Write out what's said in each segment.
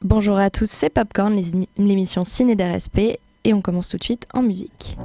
Bonjour à tous, c'est Popcorn, l'émission Ciné d'RSP, et on commence tout de suite en musique.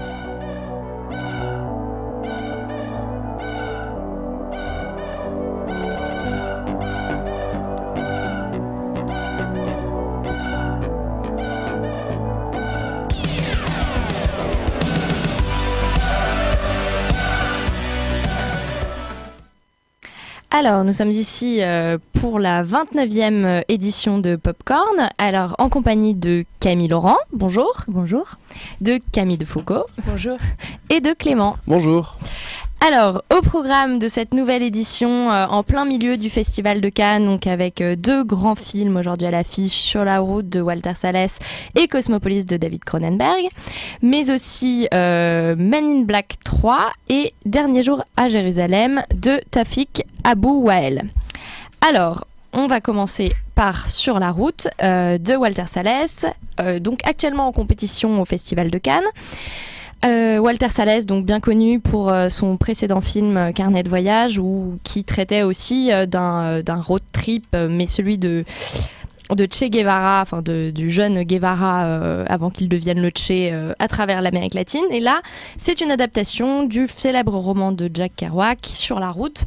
Alors, nous sommes ici pour la 29e édition de Popcorn, alors en compagnie de Camille Laurent, bonjour. Bonjour. De Camille Defoucault. Bonjour. Et de Clément. Bonjour. Alors, au programme de cette nouvelle édition, en plein milieu du Festival de Cannes, donc avec deux grands films aujourd'hui à l'affiche, Sur la route de Walter Salles et Cosmopolis de David Cronenberg, mais aussi Men in Black 3 et Dernier jour à Jérusalem de Tafik Abou-Wael. Alors, on va commencer par Sur la route de Walter Salles, donc actuellement en compétition au Festival de Cannes. Walter Salles, donc bien connu pour son précédent film Carnet de voyage, qui traitait aussi d'un road trip, mais celui de Che Guevara, enfin du jeune Guevara avant qu'il devienne le Che à travers l'Amérique latine. Et là, c'est une adaptation du célèbre roman de Jack Kerouac, Sur la route.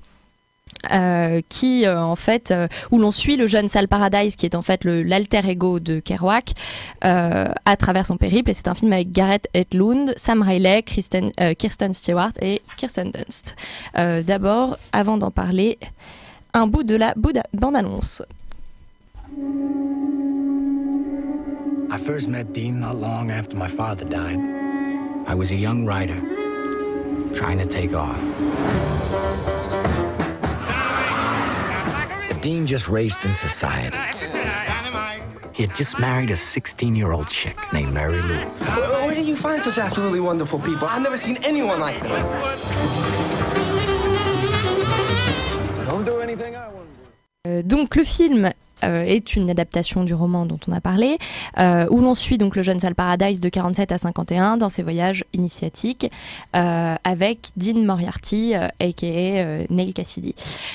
Où l'on suit le jeune Sal Paradise, qui est en fait l'alter ego de Kerouac, à travers son périple. Et c'est un film avec Gareth Edlund, Sam Riley, Kirsten Stewart et Kirsten Dunst. D'abord, avant d'en parler, un bout de la bande-annonce. I first met Dean not long after my father died. I was a young writer, trying to take off. Dean just raced in society. He had just married a 16-year-old chick named Mary Lou. Where do you find such absolutely wonderful people? I've never seen anyone like them. Don't do anything I want to do. Donc le film est une adaptation du roman dont on a parlé, où l'on suit donc le jeune Sal Paradise de 47 à 51 dans ses voyages initiatiques avec Dean Moriarty, a.k.a. Neil Cassidy.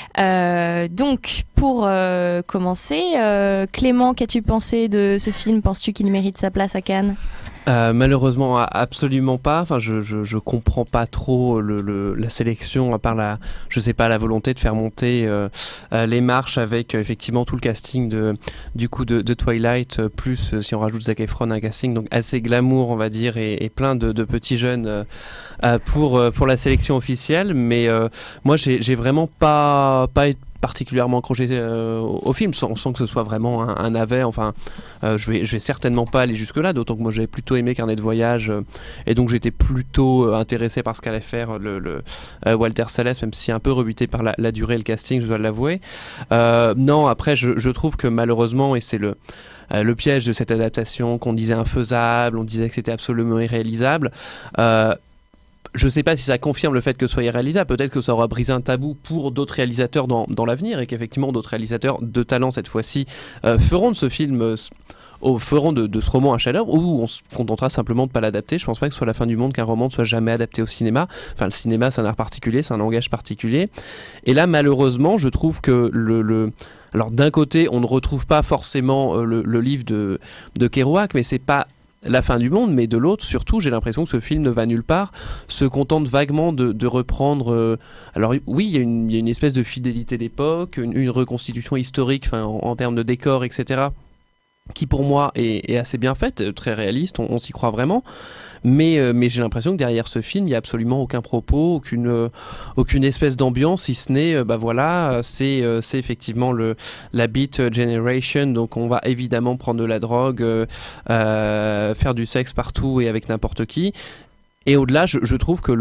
Donc pour commencer, Clément, qu'as-tu pensé de ce film ? Penses-tu qu'il mérite sa place à Cannes ? Malheureusement, absolument pas. Enfin, je comprends pas trop la sélection, à part la volonté de faire monter les marches avec effectivement tout le casting de Twilight, plus si on rajoute Zac Efron, un casting donc assez glamour, on va dire, et plein de petits jeunes pour la sélection officielle. Mais moi, j'ai vraiment pas été particulièrement accroché au film, sans que ce soit vraiment un navet. Enfin, je vais certainement pas aller jusque là, d'autant que moi j'avais plutôt aimé Carnet de voyage, et donc j'étais plutôt intéressé par ce qu'allait faire le Walter Salles, même si un peu rebuté par la durée et le casting, je dois l'avouer. Non, après je trouve que malheureusement, et c'est le piège de cette adaptation, qu'on disait infaisable, on disait que c'était absolument irréalisable. Je ne sais pas si ça confirme le fait que ce soit irréalisable. Peut-être que ça aura brisé un tabou pour d'autres réalisateurs dans l'avenir, et qu'effectivement d'autres réalisateurs de talent cette fois-ci feront de ce film, feront de ce roman un chef-d'œuvre, ou on se contentera simplement de ne pas l'adapter. Je ne pense pas que ce soit la fin du monde qu'un roman ne soit jamais adapté au cinéma. Enfin, le cinéma, c'est un art particulier, c'est un langage particulier. Et là, malheureusement, je trouve que alors d'un côté, on ne retrouve pas forcément le livre de Kerouac, mais c'est pas la fin du monde, mais de l'autre, surtout, j'ai l'impression que ce film ne va nulle part, se contente vaguement de reprendre... alors oui, il y a une espèce de fidélité d'époque, une reconstitution historique, en termes de décor, etc., qui pour moi est assez bien faite, très réaliste, on s'y croit vraiment. Mais j'ai l'impression que derrière ce film, il n'y a absolument aucun propos, aucune espèce d'ambiance, si ce n'est, c'est effectivement la Beat Generation. Donc on va évidemment prendre de la drogue, faire du sexe partout et avec n'importe qui. Et au-delà, je trouve que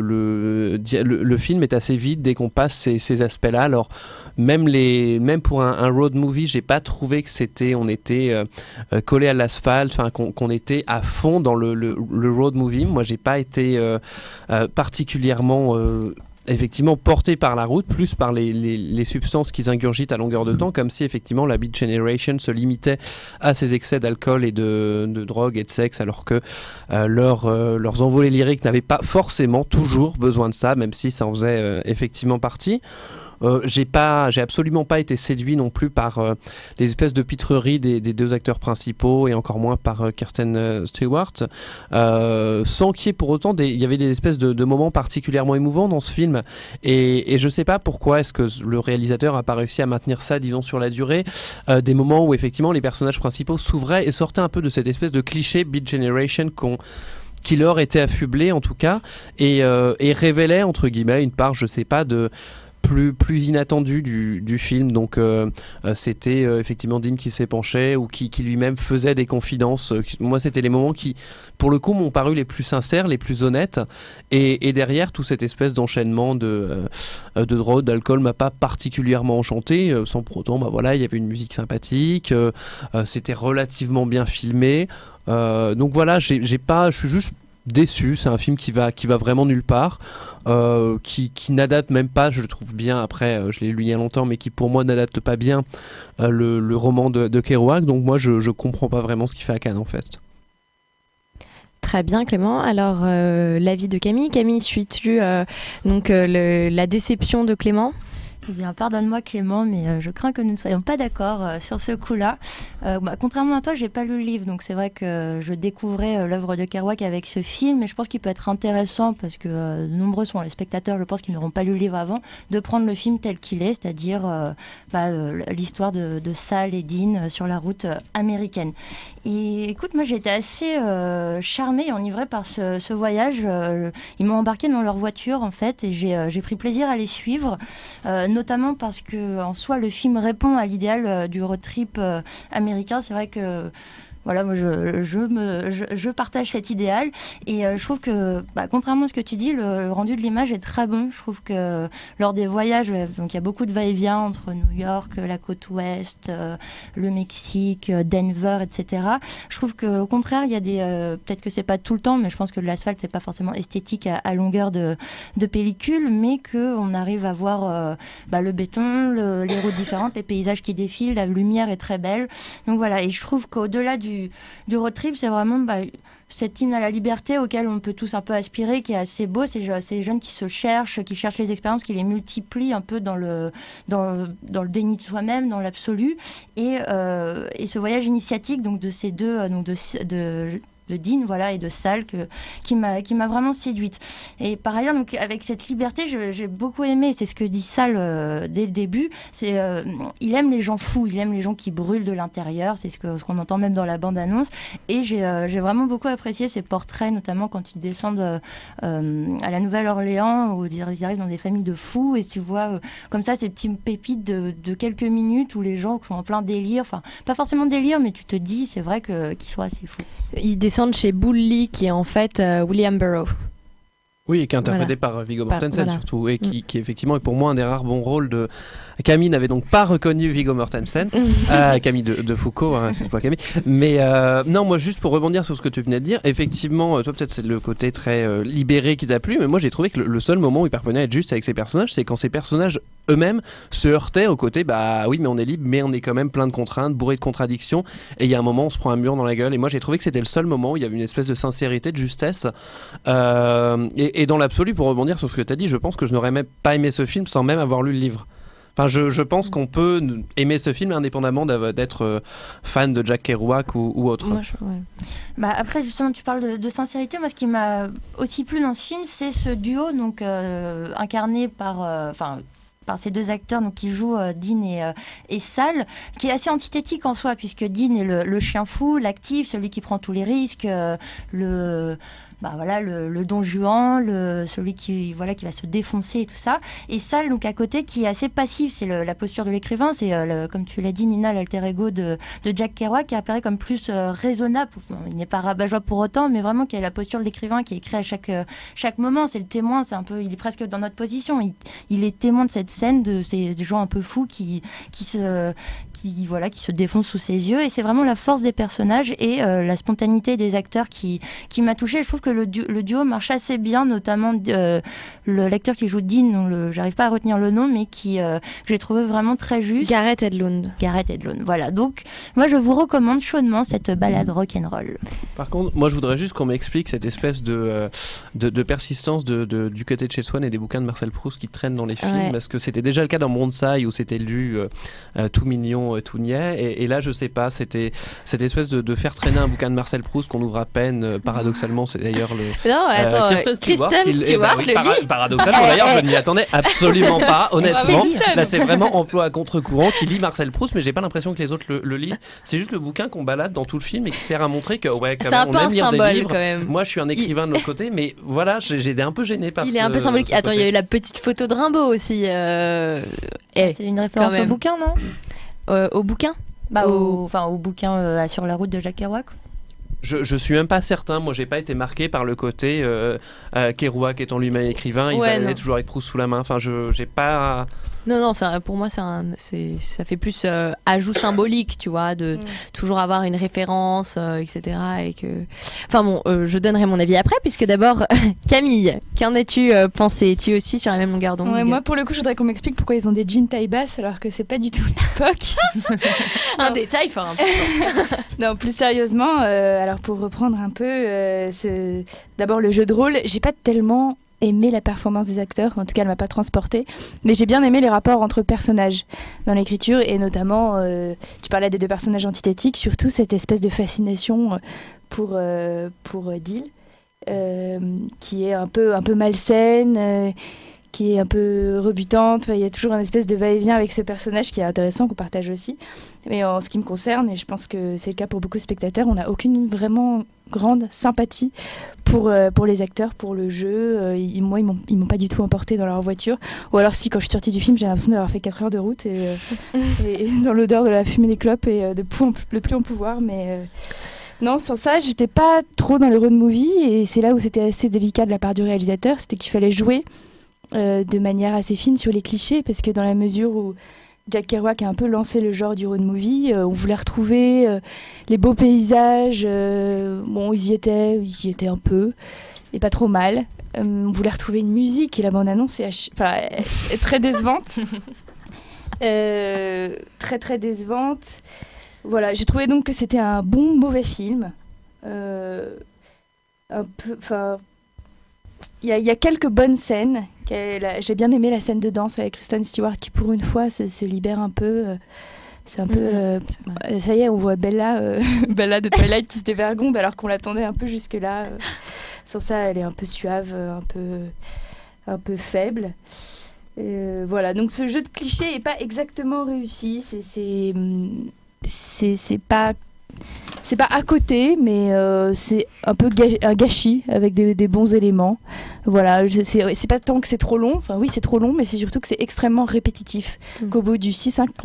le film est assez vide dès qu'on passe ces aspects-là. Alors, même pour un road movie, j'ai pas trouvé que on était collé à l'asphalte, qu'on était à fond dans le road movie. Moi, j'ai pas été particulièrement effectivement porté par la route, plus par les substances qu'ils ingurgitent à longueur de temps, comme si effectivement la Beat Generation se limitait à ces excès d'alcool et de drogue et de sexe, alors que leurs envolées lyriques n'avaient pas forcément toujours besoin de ça, même si ça en faisait effectivement partie. j'ai absolument pas été séduit non plus par les espèces de pitreries des deux acteurs principaux et encore moins par Kristen Stewart, sans qu'il y ait pour autant il y avait des espèces de moments particulièrement émouvants dans ce film, et je sais pas pourquoi est-ce que le réalisateur a pas réussi à maintenir ça, disons, sur la durée, des moments où effectivement les personnages principaux s'ouvraient et sortaient un peu de cette espèce de cliché Beat Generation qui leur était affublé en tout cas, et révélait entre guillemets une part, je sais pas, de plus inattendu du film. Donc c'était effectivement Dean qui s'épanchait ou qui lui-même faisait des confidences. Moi, c'était les moments qui, pour le coup, m'ont paru les plus sincères, les plus honnêtes, et derrière tout cette espèce d'enchaînement de drogue, d'alcool m'a pas particulièrement enchanté, sans pour autant, il y avait une musique sympathique, c'était relativement bien filmé, donc voilà, je suis juste déçu. C'est un film qui va vraiment nulle part, qui n'adapte même pas, je le trouve bien, après je l'ai lu il y a longtemps, mais qui pour moi n'adapte pas bien le roman de Kerouac. Donc moi je comprends pas vraiment ce qu'il fait à Cannes en fait. Très bien Clément. Alors l'avis de Camille. Camille, suis-tu la déception de Clément ? Eh bien, pardonne-moi Clément, mais je crains que nous ne soyons pas d'accord sur ce coup-là. Contrairement à toi, j'ai pas lu le livre, donc c'est vrai que je découvrais l'œuvre de Kerouac avec ce film, mais je pense qu'il peut être intéressant, parce que nombreux sont les spectateurs, je pense, qui n'auront pas lu le livre avant, de prendre le film tel qu'il est, c'est-à-dire l'histoire de Sal et Dean sur la route américaine. Et écoute, moi j'ai été assez charmée et enivrée par ce voyage. Ils m'ont embarquée dans leur voiture en fait, et j'ai pris plaisir à les suivre, notamment parce que en soi le film répond à l'idéal du road trip américain. C'est vrai que voilà, moi je partage cet idéal, et je trouve que contrairement à ce que tu dis, le rendu de l'image est très bon. Je trouve que lors des voyages, donc il y a beaucoup de va-et-vient entre New York, la côte ouest, le Mexique, Denver, etc. Je trouve qu'au contraire, il y a peut-être que c'est pas tout le temps, mais je pense que l'asphalte c'est pas forcément esthétique à longueur de pellicule, mais qu'on arrive à voir le béton, les routes différentes, les paysages qui défilent, la lumière est très belle. Donc voilà, et je trouve qu'au-delà du road trip, c'est vraiment cet hymne à la liberté auquel on peut tous un peu aspirer, qui est assez beau. C'est ces jeunes qui se cherchent, qui cherchent les expériences, qui les multiplient un peu dans le déni de soi-même, dans l'absolu. Et ce voyage initiatique donc de ces deux, de Dean, voilà, et de Sal, qui m'a vraiment séduite. Et par ailleurs, donc, avec cette liberté, j'ai beaucoup aimé, c'est ce que dit Sal dès le début, il aime les gens fous, il aime les gens qui brûlent de l'intérieur, c'est ce qu'on entend même dans la bande-annonce, et j'ai vraiment beaucoup apprécié ces portraits, notamment quand ils descendent à la Nouvelle-Orléans, où ils arrivent dans des familles de fous, et tu vois comme ça ces petites pépites de quelques minutes où les gens sont en plein délire, enfin pas forcément délire, mais tu te dis c'est vrai qu'ils sont assez fous. Ils descendent chez Bully, qui est en fait William Burroughs. Oui, et qui est interprété par Viggo Mortensen surtout, et qui effectivement est pour moi un des rares bons rôles de... Camille n'avait donc pas reconnu Viggo Mortensen, Camille de Foucault, excuse-moi Camille, mais non, moi juste pour rebondir sur ce que tu venais de dire, effectivement, toi peut-être c'est le côté très libéré qui t'a plu, mais moi j'ai trouvé que le seul moment où il parvenait à être juste avec ses personnages, c'est quand ces personnages eux-mêmes se heurtaient au côté, oui mais on est libre, mais on est quand même plein de contraintes, bourré de contradictions, et il y a un moment on se prend un mur dans la gueule, et moi j'ai trouvé que c'était le seul moment où il y avait une espèce de sincérité, de justesse, et dans l'absolu, pour rebondir sur ce que tu as dit, je pense que je n'aurais même pas aimé ce film sans même avoir lu le livre. Enfin, je pense qu'on peut aimer ce film indépendamment d'être fan de Jack Kerouac ou autre. Moi, après, justement, tu parles de sincérité. Moi, ce qui m'a aussi plu dans ce film, c'est ce duo donc, incarné par ces deux acteurs donc, qui jouent Dean et Sal, qui est assez antithétique en soi, puisque Dean est le chien fou, l'actif, celui qui prend tous les risques, le Don Juan, celui qui va se défoncer et tout ça. Et Sal, donc à côté, qui est assez passif, c'est la posture de l'écrivain, c'est comme tu l'as dit Nina, l'alter ego de Jack Kerouac, qui apparaît comme plus raisonnable. Il n'est pas rabat-joie pour autant, mais vraiment qui a la posture de l'écrivain qui écrit à chaque moment. C'est le témoin, il est presque dans notre position. Il est témoin de cette scène de ces gens un peu fous qui se défoncent sous ses yeux, et c'est vraiment la force des personnages et la spontanéité des acteurs qui m'a touchée. Je trouve que le duo marche assez bien, notamment l'acteur qui joue Dean, j'arrive pas à retenir le nom, mais que j'ai trouvé vraiment très juste. Gareth Edlund, voilà. Donc moi je vous recommande chaudement cette balade rock'n'roll. Par contre, moi je voudrais juste qu'on m'explique cette espèce de persistance du côté de chez Swan et des bouquins de Marcel Proust qui traînent dans les films, parce que c'était déjà le cas dans Montsai où c'était lu tout mignon, tout niais, et là je sais pas, c'était cette espèce de faire traîner un bouquin de Marcel Proust qu'on ouvre à peine, paradoxalement c'est d'ailleurs le... Non, attends, Kristen Stewart le lit. Paradoxalement d'ailleurs je n'y attendais absolument pas, honnêtement. Là c'est vraiment emploi à contre-courant qui lit Marcel Proust, mais j'ai pas l'impression que les autres le lisent. C'est juste le bouquin qu'on balade dans tout le film et qui sert à montrer que ouais, quand même, on aime lire des livres. Quand même. Moi je suis un écrivain de l'autre côté, mais voilà, j'ai été un peu gêné par il est un peu symbolique. Attends, il y a eu la petite photo de Rimbaud aussi. C'est une référence au bouquin, non? Au bouquin au bouquin Sur la route de Jacques Kerouac. Je suis même pas certain, moi j'ai pas été marqué par le côté Kerouac étant lui-même écrivain, il baladait toujours avec Proust sous la main, enfin j'ai pas... Non, pour moi ça fait plus ajout symbolique, tu vois, de toujours avoir une référence, etc. Et que... Enfin bon, je donnerai mon avis après, puisque d'abord, Camille, qu'en as-tu pensé? Es-tu aussi sur la même longueur d'onde? Moi pour le coup, je voudrais qu'on m'explique pourquoi ils ont des jeans taille basse alors que c'est pas du tout l'époque. Un détail fort important. Non, plus sérieusement, alors pour reprendre un peu, d'abord le jeu de rôle, j'ai pas tellement aimé la performance des acteurs, en tout cas elle m'a pas transportée, mais j'ai bien aimé les rapports entre personnages dans l'écriture, et notamment tu parlais des deux personnages antithétiques, surtout cette espèce de fascination pour Deal, qui est un peu malsaine, qui est un peu rebutante. Il y a toujours une espèce de va-et-vient avec ce personnage qui est intéressant, qu'on partage aussi. Mais en ce qui me concerne, et je pense que c'est le cas pour beaucoup de spectateurs, on n'a aucune vraiment grande sympathie pour les acteurs, pour le jeu. Ils m'ont pas du tout emporté dans leur voiture. Ou alors si, quand je suis sortie du film, j'ai l'impression d'avoir fait 4 heures de route et dans l'odeur de la fumée des clopes et de plus en pouvoir. Mais non, sans ça, j'étais pas trop dans le road movie, et c'est là où c'était assez délicat de la part du réalisateur, c'était qu'il fallait jouer de manière assez fine sur les clichés, parce que dans la mesure où Jack Kerouac a un peu lancé le genre du road movie, on voulait retrouver les beaux paysages, ils y étaient un peu, et pas trop mal. On voulait retrouver une musique, et la bande-annonce est très décevante. Très très décevante. Voilà, j'ai trouvé donc que c'était un bon mauvais film. Il y a quelques bonnes scènes. J'ai bien aimé la scène de danse avec Kristen Stewart qui, pour une fois, se libère un peu. C'est un peu... ça y est, on voit Bella de Twilight qui se dévergonde alors qu'on l'attendait un peu jusque-là. Sans ça, elle est un peu suave, un peu faible. Voilà, donc ce jeu de clichés n'est pas exactement réussi. C'est pas à côté, mais c'est un peu un gâchis avec des bons éléments. Voilà, c'est pas tant que c'est trop long, enfin oui c'est trop long, mais c'est surtout que c'est extrêmement répétitif. Qu'au bout du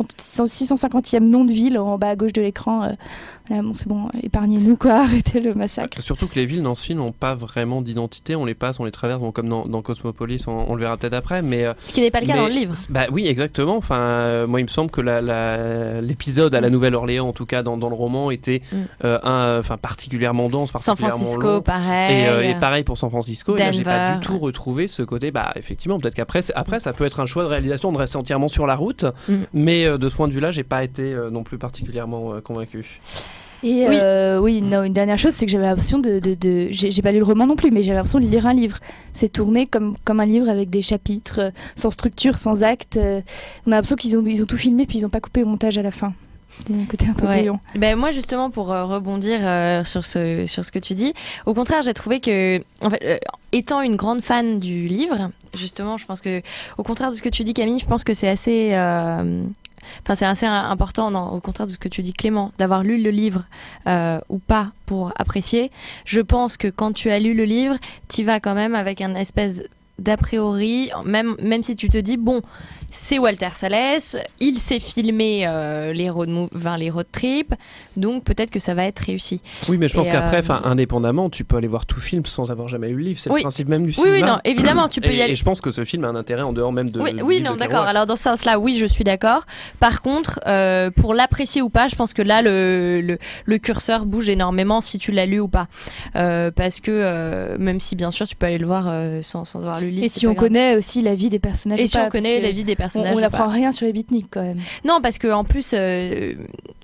650e nom de ville en bas à gauche de l'écran, c'est bon, épargnez-nous quoi, arrêtez le massacre. Surtout que les villes dans ce film n'ont pas vraiment d'identité, on les passe, on les traverse, comme dans Cosmopolis, on le verra peut-être après, mais... Ce qui n'est pas le cas dans le livre. Bah oui, exactement, moi il me semble que l'épisode à la Nouvelle-Orléans, en tout cas dans le roman, était particulièrement dense, particulièrement San Francisco, long. pareil. Et pareil pour San Francisco, et là j'ai pas du tout retrouvé ce côté, effectivement, peut-être qu'après ça peut être un choix de réalisation de rester entièrement sur la route, mais de ce point de vue-là, j'ai pas été non plus particulièrement convaincu. Et une dernière chose, c'est que j'avais l'impression j'ai pas lu le roman non plus, mais j'avais l'impression de lire un livre. C'est tourné comme un livre avec des chapitres, sans structure, sans acte. On a l'impression qu'ils ont tout filmé puis ils ont pas coupé au montage à la fin. C'est un côté un peu brouillon. Moi justement, pour rebondir sur ce que tu dis, au contraire j'ai trouvé que, en fait, étant une grande fan du livre, justement je pense que, au contraire de ce que tu dis Camille, je pense que c'est assez... c'est assez important, au contraire de ce que tu dis Clément, d'avoir lu le livre ou pas pour apprécier. Je pense que quand tu as lu le livre, tu vas quand même avec un espèce d'a priori, même si tu te dis, bon, c'est Walter Salles, il s'est filmé les road trips, donc peut-être que ça va être réussi. Oui, mais je pense qu'après, indépendamment, tu peux aller voir tout film sans avoir jamais lu le livre. C'est le principe même du cinéma. Oui, non, évidemment, tu peux y aller. Et je pense que ce film a un intérêt en dehors même de... Oui, non, d'accord. Alors dans ce sens-là, oui, je suis d'accord. Par contre, pour l'apprécier ou pas, je pense que là, le curseur bouge énormément si tu l'as lu ou pas. Parce que, même si bien sûr, tu peux aller le voir sans avoir lu le livre. Et si on connaît aussi la vie des personnages. Et si on connaît la vie des personnages. On n'apprend rien sur les beatniks quand même. Non, parce qu'en plus,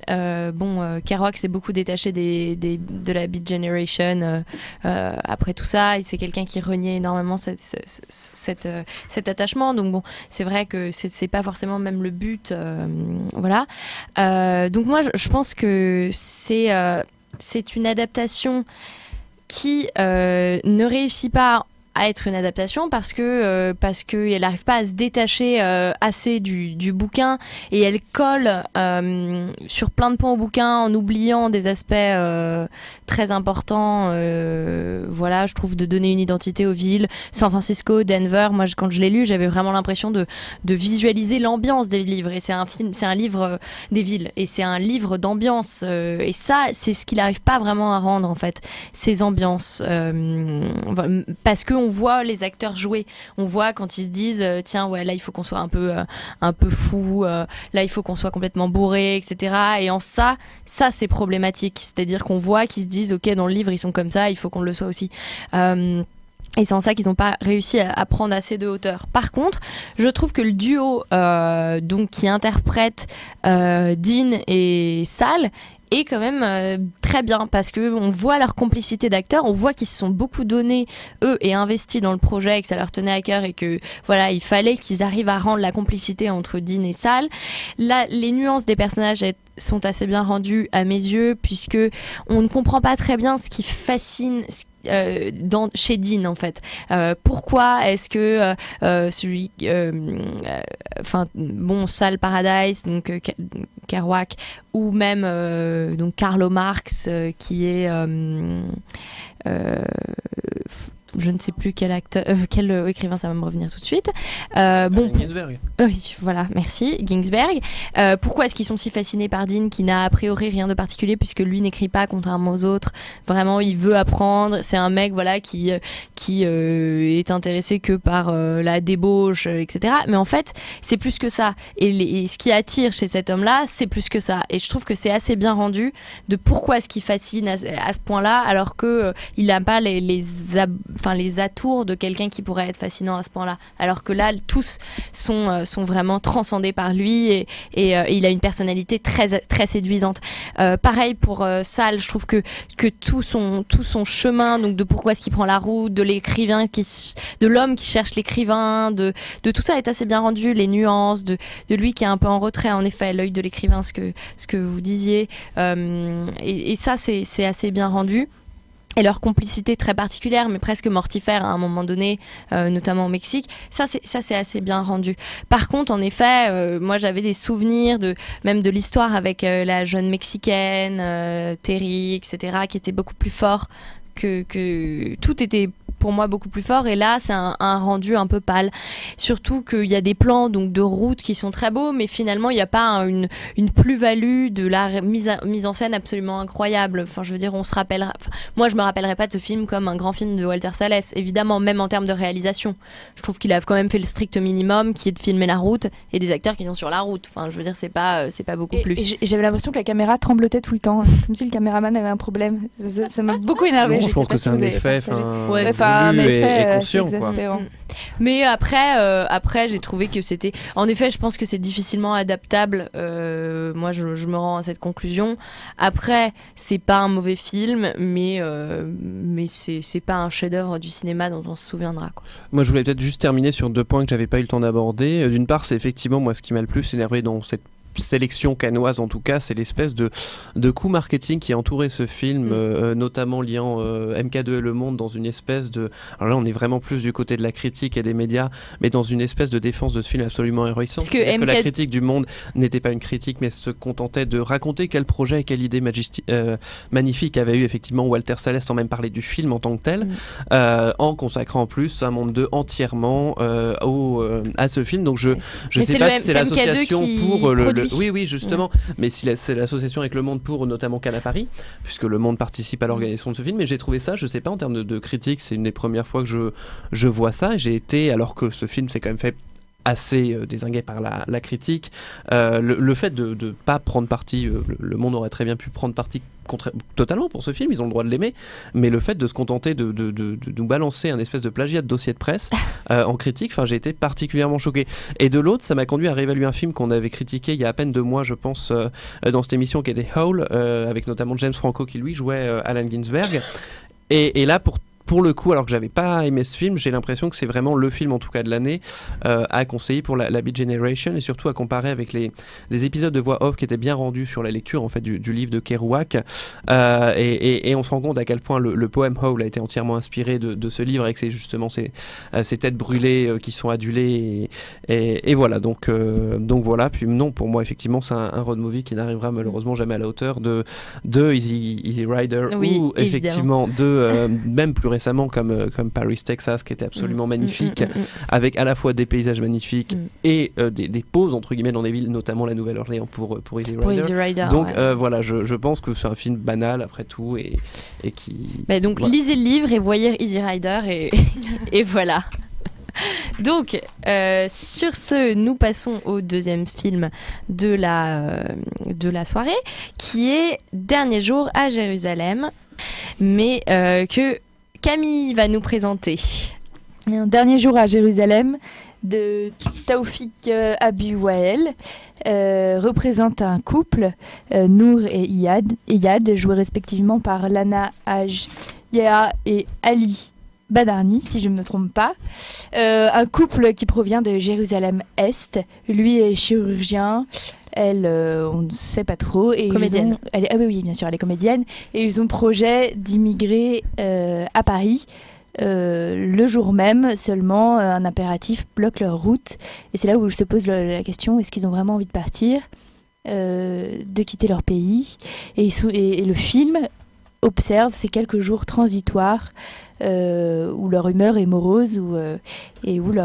Kerouac s'est beaucoup détaché de la Beat Generation après tout ça. C'est quelqu'un qui reniait énormément cet attachement. Donc bon, c'est vrai que c'est pas forcément même le but. Voilà. Donc moi, je pense que c'est une adaptation qui ne réussit pas à être une adaptation parce que elle n'arrive pas à se détacher assez du bouquin, et elle colle sur plein de points au bouquin en oubliant des aspects très importants, voilà, je trouve, de donner une identité aux villes. San Francisco, Denver, moi quand je l'ai lu, j'avais vraiment l'impression de visualiser l'ambiance des livres, et c'est un livre des villes, et c'est un livre d'ambiance, et ça c'est ce qu'il n'arrive pas vraiment à rendre en fait, ces ambiances, parce que on voit les acteurs jouer, on voit quand ils se disent tiens ouais, là il faut qu'on soit un peu fou, là il faut qu'on soit complètement bourré, etc. Et en ça c'est problématique, c'est-à-dire qu'on voit qu'ils se disent ok, dans le livre ils sont comme ça, il faut qu'on le soit aussi. Et c'est en ça qu'ils n'ont pas réussi à prendre assez de hauteur. Par contre, je trouve que le duo donc qui interprète Dean et Sal est quand même très bien, parce que on voit leur complicité d'acteurs, on voit qu'ils se sont beaucoup donnés eux et investis dans le projet, et que ça leur tenait à cœur, et que voilà, il fallait qu'ils arrivent à rendre la complicité entre Dean et Sal. Là, les nuances des personnages sont assez bien rendues à mes yeux, puisque on ne comprend pas très bien ce qui fascine chez Dean en fait. Pourquoi est-ce que celui Sal Paradise, donc Kerouac, ou même donc Carlo Marx qui est je ne sais plus quel écrivain, ça va me revenir tout de suite. Ginsberg. Oui, voilà, merci, Ginsberg. Pourquoi est-ce qu'ils sont si fascinés par Dean, qui n'a a priori rien de particulier, puisque lui n'écrit pas contrairement aux autres. Vraiment, il veut apprendre. C'est un mec, voilà, qui est intéressé que par la débauche, etc. Mais en fait, c'est plus que ça. Et ce qui attire chez cet homme-là, c'est plus que ça. Et je trouve que c'est assez bien rendu de pourquoi est-ce qu'il fascine à ce point-là, alors que il n'a pas les atours de quelqu'un qui pourrait être fascinant à ce point-là, alors que là tous sont vraiment transcendés par lui, et il a une personnalité très très séduisante. Pareil pour Sal, je trouve que tout son chemin, donc de pourquoi est-ce qu'il prend la route, de l'écrivain de l'homme qui cherche l'écrivain, de tout ça est assez bien rendu, les nuances de lui qui est un peu en retrait, en effet, l'œil de l'écrivain, ce que vous disiez, et ça c'est assez bien rendu. Et leur complicité très particulière, mais presque mortifère à un moment donné, notamment au Mexique, ça c'est assez bien rendu. Par contre, en effet, moi j'avais des souvenirs même de l'histoire avec la jeune mexicaine, Terry, etc., qui était beaucoup plus fort, que tout était pour moi beaucoup plus fort, et là c'est un rendu un peu pâle, surtout qu'il y a des plans donc de route qui sont très beaux, mais finalement il n'y a pas une plus-value de la mise en scène absolument incroyable. Enfin, je veux dire, moi je me rappellerai pas de ce film comme un grand film de Walter Salles, évidemment, même en termes de réalisation. Je trouve qu'il a quand même fait le strict minimum, qui est de filmer la route et des acteurs qui sont sur la route. Enfin, je veux dire, c'est pas beaucoup plus. Et j'avais l'impression que la caméra tremblotait tout le temps, comme si le caméraman avait un problème. Ça m'a beaucoup énervé. Je pense que c'est un effet. Un effet conscient, exaspérant. Mais après j'ai trouvé que c'était, en effet, je pense que c'est difficilement adaptable. Moi je me rends à cette conclusion. Après, c'est pas un mauvais film, mais c'est pas un chef-d'œuvre du cinéma dont on se souviendra, quoi. Moi je voulais peut-être juste terminer sur 2 points que j'avais pas eu le temps d'aborder. D'une part, c'est effectivement moi ce qui m'a le plus énervé dans cette sélection cannoise, en tout cas, c'est l'espèce de coup marketing qui a entouré ce film, notamment liant MK2 et Le Monde dans une espèce de... Alors là, on est vraiment plus du côté de la critique et des médias, mais dans une espèce de défense de ce film absolument héroïsant. Parce que la critique du Monde n'était pas une critique, mais se contentait de raconter quel projet et quelle idée magnifique avait eu effectivement Walter Salles, sans même parler du film en tant que tel, en consacrant en plus un Monde 2 entièrement à ce film. Donc je sais pas si c'est l'association pour oui, justement. Mais si c'est l'association avec Le Monde pour notamment Cannes à Paris, puisque Le Monde participe à l'organisation de ce film. Mais j'ai trouvé ça, je sais pas, en termes de critique, c'est une des premières fois que je vois ça. J'ai été, alors que ce film s'est quand même fait assez dézingué par la critique. Le fait de ne pas prendre parti, le monde aurait très bien pu prendre parti totalement pour ce film, ils ont le droit de l'aimer, mais le fait de se contenter de nous balancer un espèce de plagiat de dossier de presse en critique, j'ai été particulièrement choqué. Et de l'autre, ça m'a conduit à réévaluer un film qu'on avait critiqué il y a à peine 2 mois, je pense, dans cette émission qui était Howl, avec notamment James Franco qui lui jouait Allen Ginsberg. Et là, pour le coup, alors que j'avais pas aimé ce film, j'ai l'impression que c'est vraiment le film, en tout cas de l'année, à conseiller pour la Beat Generation, et surtout à comparer avec les épisodes de voix off qui étaient bien rendus sur la lecture en fait du livre de Kerouac, et on se rend compte à quel point le poème Howl a été entièrement inspiré de ce livre, avec justement ces têtes brûlées qui sont adulées, et voilà, donc voilà. Puis non, pour moi effectivement c'est un road movie qui n'arrivera malheureusement jamais à la hauteur de Easy Rider, oui, ou effectivement de même plus récemment comme Paris, Texas, qui était absolument magnifique, avec à la fois des paysages magnifiques et des pauses entre guillemets dans des villes, notamment la Nouvelle-Orléans pour Easy Rider. Donc voilà, je pense que c'est un film banal après tout, et qui... donc voilà. Lisez le livre et voyez Easy Rider et voilà. Donc sur ce, nous passons au deuxième film de la soirée, qui est Dernier jour à Jérusalem, mais que Camille va nous présenter. Un Dernier jour à Jérusalem de Taoufik Abouael représente un couple, Nour et Iyad, joués respectivement par Lana Ajea et Ali Badarni, si je ne me trompe pas. Un couple qui provient de Jérusalem-Est. Lui est chirurgien. Elle, on ne sait pas trop. Et comédienne. Oui, bien sûr, elle est comédienne. Et ils ont projet d'immigrer à Paris. Le jour même, seulement, un impératif bloque leur route. Et c'est là où se pose la question, est-ce qu'ils ont vraiment envie de partir, de quitter leur pays ? Et le film observe ces quelques jours transitoires où leur humeur est morose, et où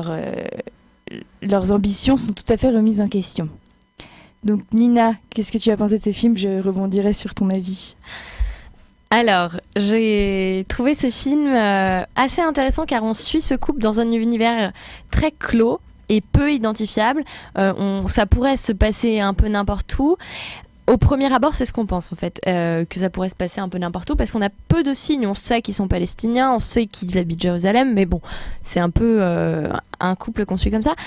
leurs ambitions sont tout à fait remises en question. Donc Nina, qu'est-ce que tu as pensé de ce film ? Je rebondirai sur ton avis. Alors, j'ai trouvé ce film assez intéressant, car on suit ce couple dans un univers très clos et peu identifiable. Ça pourrait se passer un peu n'importe où. Au premier abord, c'est ce qu'on pense en fait, que ça pourrait se passer un peu n'importe où, parce qu'on a peu de signes. On sait qu'ils sont palestiniens, on sait qu'ils habitent Jérusalem, mais bon, c'est un peu un couple qu'on suit comme ça.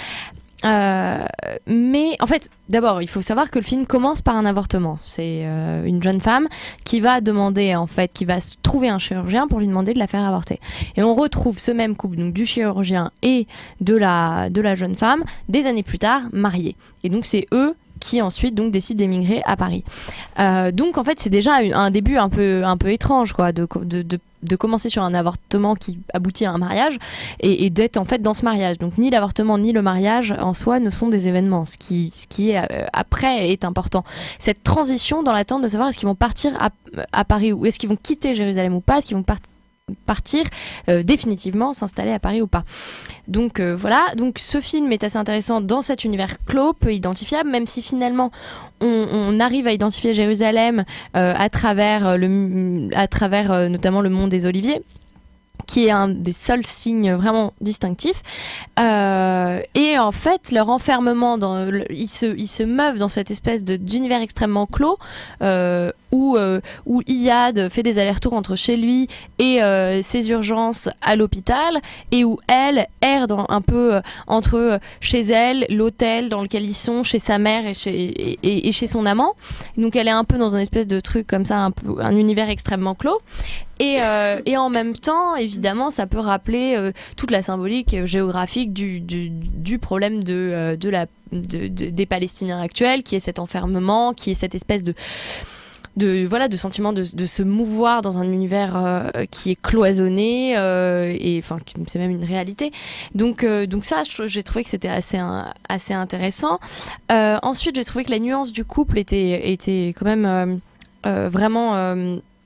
Mais en fait, d'abord, il faut savoir que le film commence par un avortement. C'est une jeune femme qui va demander, en fait, qui va trouver un chirurgien pour lui demander de la faire avorter. Et on retrouve ce même couple, donc du chirurgien et de la jeune femme, des années plus tard, mariés. Et donc c'est eux qui ensuite donc décident d'émigrer à Paris. Donc en fait, c'est déjà un début un peu étrange, quoi, de commencer sur un avortement qui aboutit à un mariage, et d'être en fait dans ce mariage. Donc ni l'avortement ni le mariage en soi ne sont des événements. Ce qui est après est important. Cette transition dans l'attente de savoir est-ce qu'ils vont partir à Paris, ou est-ce qu'ils vont quitter Jérusalem ou pas, est-ce qu'ils vont partir définitivement, s'installer à Paris ou pas. Donc voilà, donc ce film est assez intéressant dans cet univers clos, peu identifiable, même si finalement on arrive à identifier Jérusalem à travers notamment le mont des Oliviers, qui est un des seuls signes vraiment distinctifs. Et en fait, leur enfermement, ils se meuvent dans cette espèce d'univers extrêmement clos, où Iyad fait des allers-retours entre chez lui et ses urgences à l'hôpital, et où elle erre un peu entre chez elle, l'hôtel dans lequel ils sont, chez sa mère et chez son amant. Donc elle est un peu dans une espèce de truc comme ça, un univers extrêmement clos. Et en même temps, évidemment, ça peut rappeler toute la symbolique géographique du problème des Palestiniens actuels, qui est cet enfermement, qui est cette espèce de sentiment de se mouvoir dans un univers qui est cloisonné, et enfin c'est même une réalité. Donc ça, j'ai trouvé que c'était assez intéressant. Ensuite, j'ai trouvé que la nuance du couple était quand même vraiment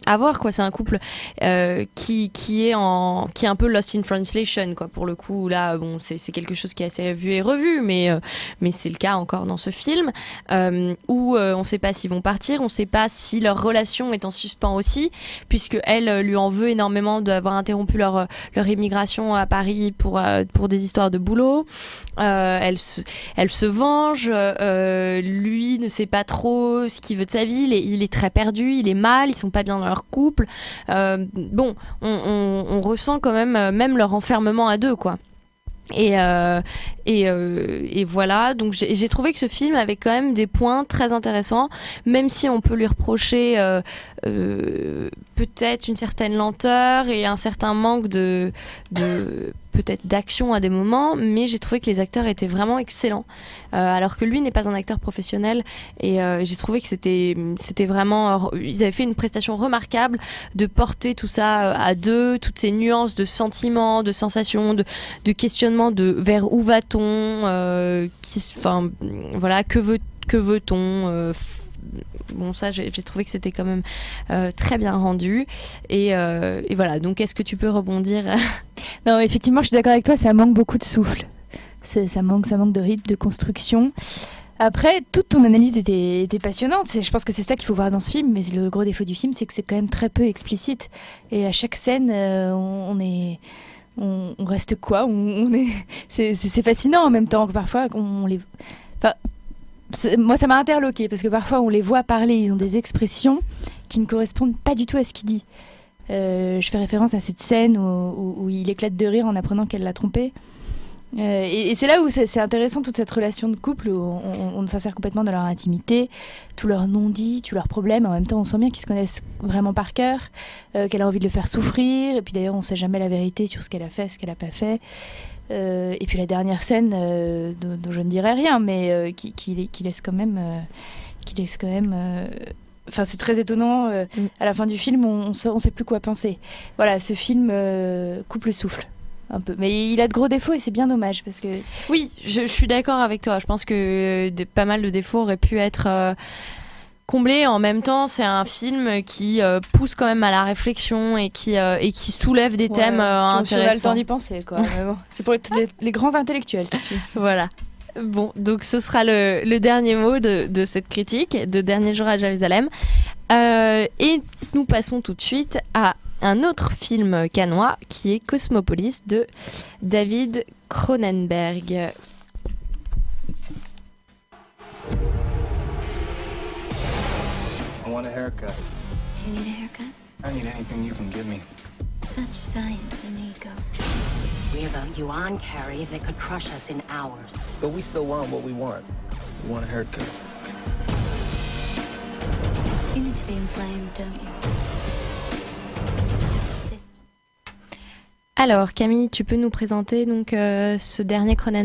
à voir, quoi. C'est un couple qui est un peu lost in translation, quoi, pour le coup. Là, bon, c'est quelque chose qui est assez vu et revu, mais c'est le cas encore dans ce film où on ne sait pas s'ils vont partir, on ne sait pas si leur relation est en suspens aussi, puisque elle lui en veut énormément d'avoir interrompu leur immigration à Paris pour des histoires de boulot. Elle se venge. Lui ne sait pas trop ce qu'il veut de sa vie. Il est très perdu. Il est mal. Ils sont pas bien dans leur couple. Bon, on ressent quand même leur enfermement à deux, quoi. Et voilà, donc j'ai trouvé que ce film avait quand même des points très intéressants, même si on peut lui reprocher peut-être une certaine lenteur et un certain manque de peut-être d'action à des moments, mais j'ai trouvé que les acteurs étaient vraiment excellents, alors que lui n'est pas un acteur professionnel, et j'ai trouvé que c'était vraiment, ils avaient fait une prestation remarquable de porter tout ça à deux, toutes ces nuances de sentiments, de sensations, de questionnements de vers où va-t-on, enfin voilà, que veut-on, bon, ça j'ai trouvé que c'était quand même très bien rendu, et voilà. Donc est-ce que tu peux rebondir? Non, effectivement, je suis d'accord avec toi, ça manque beaucoup de souffle, ça manque de rythme, de construction. Après, toute ton analyse était passionnante. Je pense que c'est ça qu'il faut voir dans ce film, mais le gros défaut du film, c'est que c'est quand même très peu explicite, et à chaque scène on reste quoi, c'est fascinant en même temps. Parfois moi ça m'a interloqué, parce que parfois on les voit parler, ils ont des expressions qui ne correspondent pas du tout à ce qu'il dit. Je fais référence à cette scène où il éclate de rire en apprenant qu'elle l'a trompé. Et c'est là où c'est intéressant, toute cette relation de couple où on s'insère complètement dans leur intimité, tous leurs non-dits, tous leurs problèmes. En même temps, on sent bien qu'ils se connaissent vraiment par cœur, qu'elle a envie de le faire souffrir. Et puis d'ailleurs, on ne sait jamais la vérité sur ce qu'elle a fait, ce qu'elle n'a pas fait. Et puis la dernière scène, dont je ne dirai rien, mais qui laisse quand même... Enfin, c'est très étonnant. À la fin du film, on sait plus quoi penser. Voilà, ce film coupe le souffle un peu, mais il a de gros défauts, et c'est bien dommage, parce que oui, je suis d'accord avec toi. Je pense que pas mal de défauts auraient pu être comblés. En même temps, c'est un film qui pousse quand même à la réflexion, et qui soulève des thèmes intéressants. On a le temps d'y penser, quoi. Mais bon, c'est pour les grands intellectuels, ce film. Voilà. Bon, donc ce sera le dernier mot de cette critique de Dernier jour à Jérusalem. Et nous passons tout de suite à un autre film cannois qui est Cosmopolis de David Cronenberg. I want a haircut. Do you need a haircut? I need anything you can give me. Such science and ego. We have a yuan carry that could crush us in hours. But we still want what we want. We want a haircut. You need to be inflamed, don't you? Alors Camille, tu peux nous présenter donc ce dernier Cronenberg ?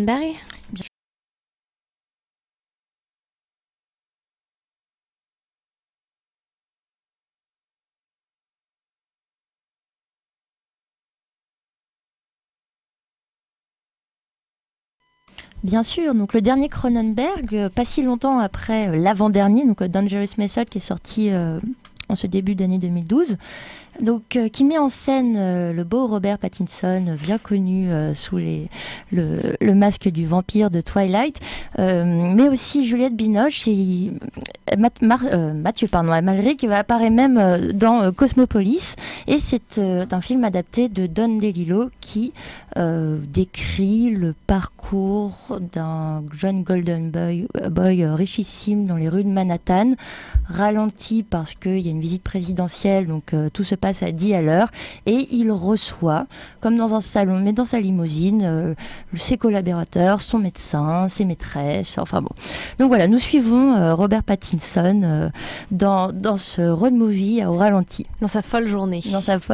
Bien sûr, donc le dernier Cronenberg, pas si longtemps après l'avant-dernier, donc Dangerous Method, qui est sorti en ce début d'année 2012, donc qui met en scène le beau Robert Pattinson, bien connu sous le masque du vampire de Twilight, mais aussi Juliette Binoche et Mathieu Amalric, qui apparaît même dans Cosmopolis, et c'est un film adapté de Don DeLillo qui décrit le parcours d'un jeune golden boy richissime dans les rues de Manhattan, ralenti parce qu'il y a une visite présidentielle, donc tout se passe à 10 à l'heure, et il reçoit, comme dans un salon, mais dans sa limousine, ses collaborateurs, son médecin, ses maîtresses, enfin bon. Donc voilà, nous suivons Robert Pattinson dans ce road movie au ralenti. Dans sa folle journée.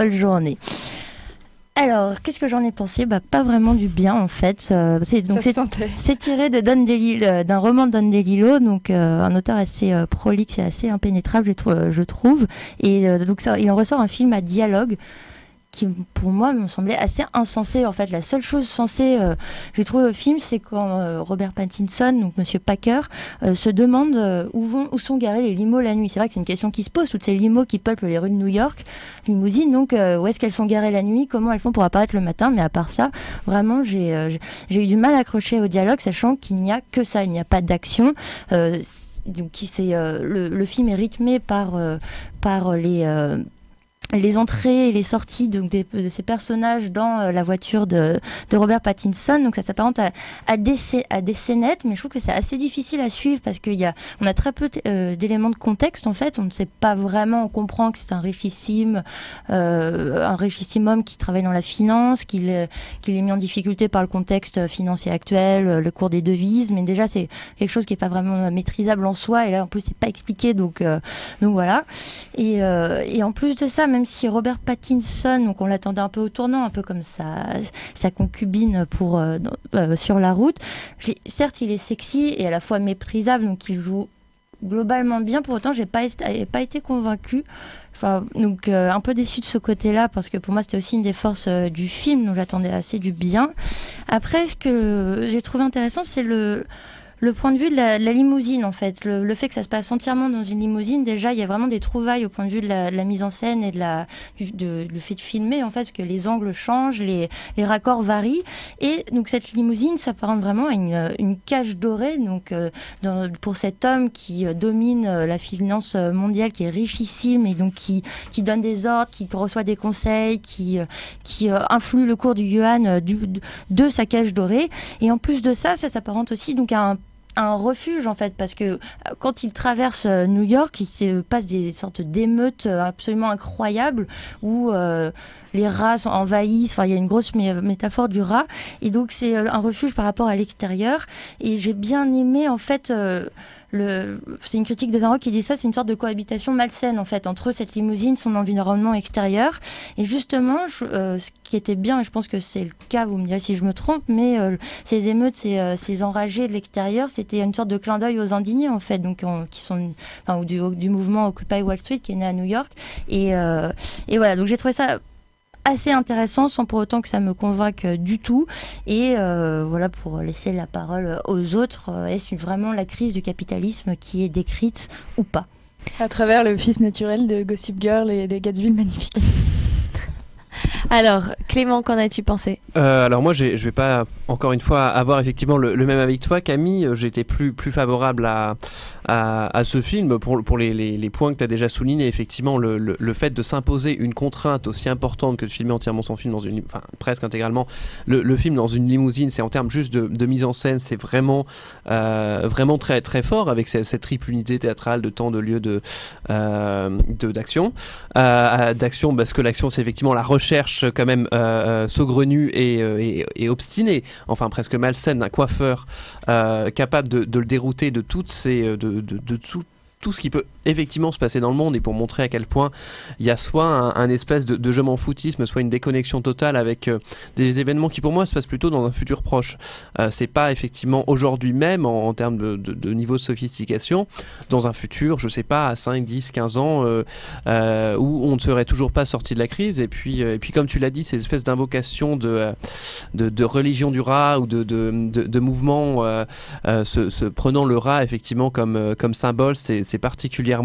Alors, qu'est-ce que j'en ai pensé ? Pas vraiment du bien, en fait. C'est tiré de d'un roman de Don DeLillo, donc un auteur assez prolixe et assez impénétrable, je trouve. Et donc il en ressort un film à dialogue qui pour moi me semblait assez insensé. En fait, la seule chose sensée, j'ai trouvé au film, c'est quand Robert Pattinson, donc Monsieur Packer, se demande où sont garés les limos la nuit. C'est vrai que c'est une question qui se pose, toutes ces limos qui peuplent les rues de New York, limousines, donc où est-ce qu'elles sont garées la nuit, comment elles font pour apparaître le matin, mais à part ça, vraiment, j'ai eu du mal à accrocher au dialogue, sachant qu'il n'y a que ça, il n'y a pas d'action. Donc, le film est rythmé par les entrées et les sorties donc de ces personnages dans la voiture de Robert Pattinson, donc ça s'apparente à des scénettes, mais je trouve que c'est assez difficile à suivre parce on a très peu d'éléments de contexte en fait, on ne sait pas vraiment, on comprend que c'est un richissime homme qui travaille dans la finance, qu'il est mis en difficulté par le contexte financier actuel, le cours des devises, mais déjà c'est quelque chose qui n'est pas vraiment maîtrisable en soi, et là en plus c'est pas expliqué, donc voilà, et en plus de ça, même si Robert Pattinson, donc on l'attendait un peu au tournant, un peu comme sa concubine sur la route, certes il est sexy et à la fois méprisable, donc il joue globalement bien, pour autant j'ai pas été convaincue. Enfin, donc un peu déçue de ce côté-là, parce que pour moi c'était aussi une des forces du film, donc j'attendais assez du bien. Après, ce que j'ai trouvé intéressant, c'est le point de vue de la limousine, en fait. Le fait que ça se passe entièrement dans une limousine, déjà, il y a vraiment des trouvailles au point de vue de la mise en scène et le fait de filmer, en fait, parce que les angles changent, les raccords varient. Et donc, cette limousine s'apparente vraiment à une cage dorée, donc, pour cet homme qui domine la finance mondiale, qui est richissime et donc qui donne des ordres, qui reçoit des conseils, qui influe le cours du yuan de sa cage dorée. Et en plus de ça s'apparente aussi donc à un refuge en fait, parce que quand il traverse New York, il se passe des sortes d'émeutes absolument incroyables où les rats envahissent, enfin il y a une grosse métaphore du rat, et donc c'est un refuge par rapport à l'extérieur. Et j'ai bien aimé en fait c'est une critique de Rock qui dit ça, c'est une sorte de cohabitation malsaine en fait entre cette limousine, son environnement extérieur. Et justement, ce qui était bien, et je pense que c'est le cas, vous me direz si je me trompe, mais ces émeutes, ces enragés de l'extérieur, c'était une sorte de clin d'œil aux indignés en fait, donc ou du mouvement Occupy Wall Street qui est né à New York. Et voilà, donc j'ai trouvé ça assez intéressant sans pour autant que ça me convainque du tout. Et voilà, pour laisser la parole aux autres, est-ce vraiment la crise du capitalisme qui est décrite ou pas? À travers le fils naturel de Gossip Girl et de Gatsby le Magnifique. Alors, Clément, qu'en as-tu pensé ? Alors moi, je vais pas, encore une fois, avoir effectivement le même avis que toi, Camille. J'étais plus favorable à ce film pour les points que tu as déjà soulignés. Effectivement, le fait de s'imposer une contrainte aussi importante que de filmer entièrement son film presque intégralement le film dans une limousine, c'est en termes juste de mise en scène, c'est vraiment très très fort, avec cette triple unité théâtrale de temps, de lieu, d'action. D'action, parce que l'action, c'est effectivement la recherche quand même saugrenue et obstinée, enfin presque malsaine, d'un coiffeur capable de le dérouter de toutes ces tout ce qui peut effectivement se passer dans le monde, et pour montrer à quel point il y a soit un espèce de je m'en foutisme, soit une déconnexion totale avec des événements qui pour moi se passent plutôt dans un futur proche. C'est pas effectivement aujourd'hui même en termes de niveau de sophistication, dans un futur, je sais pas, à 5, 10, 15 ans où on ne serait toujours pas sorti de la crise, et puis comme tu l'as dit, ces espèces d'invocations de religion du rat, ou de mouvement se prenant le rat effectivement comme symbole, c'est particulièrement